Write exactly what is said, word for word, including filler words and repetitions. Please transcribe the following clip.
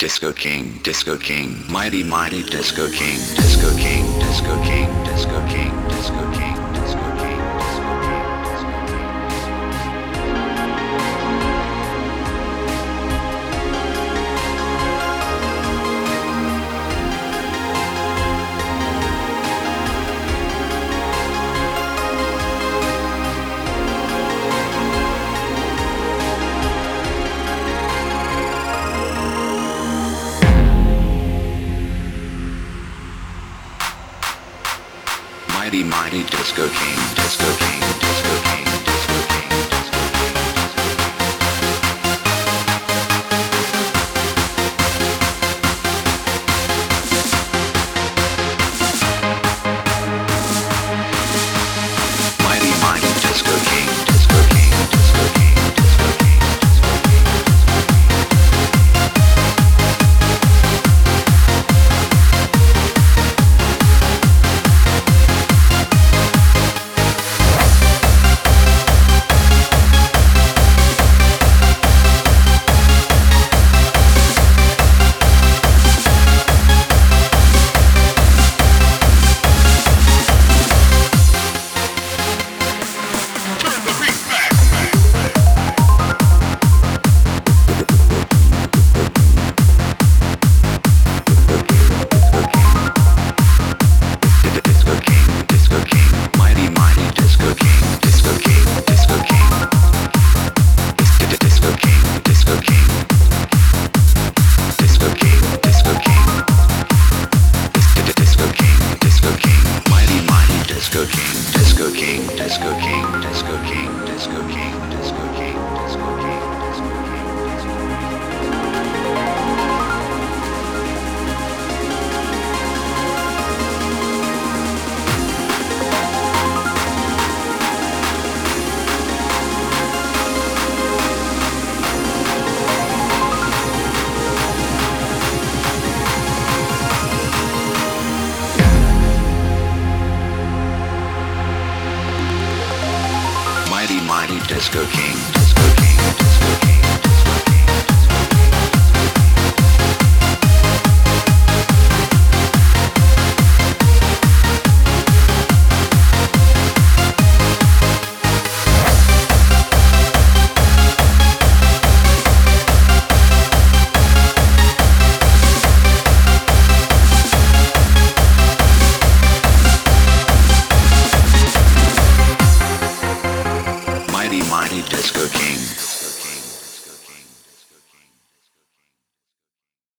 Disco King, Disco King, mighty mighty Disco King, Disco King, Disco King, Disco King, Disco King, Disco King, Disco King, Disco King. Mighty mighty Disco King, Disco King, Disco King.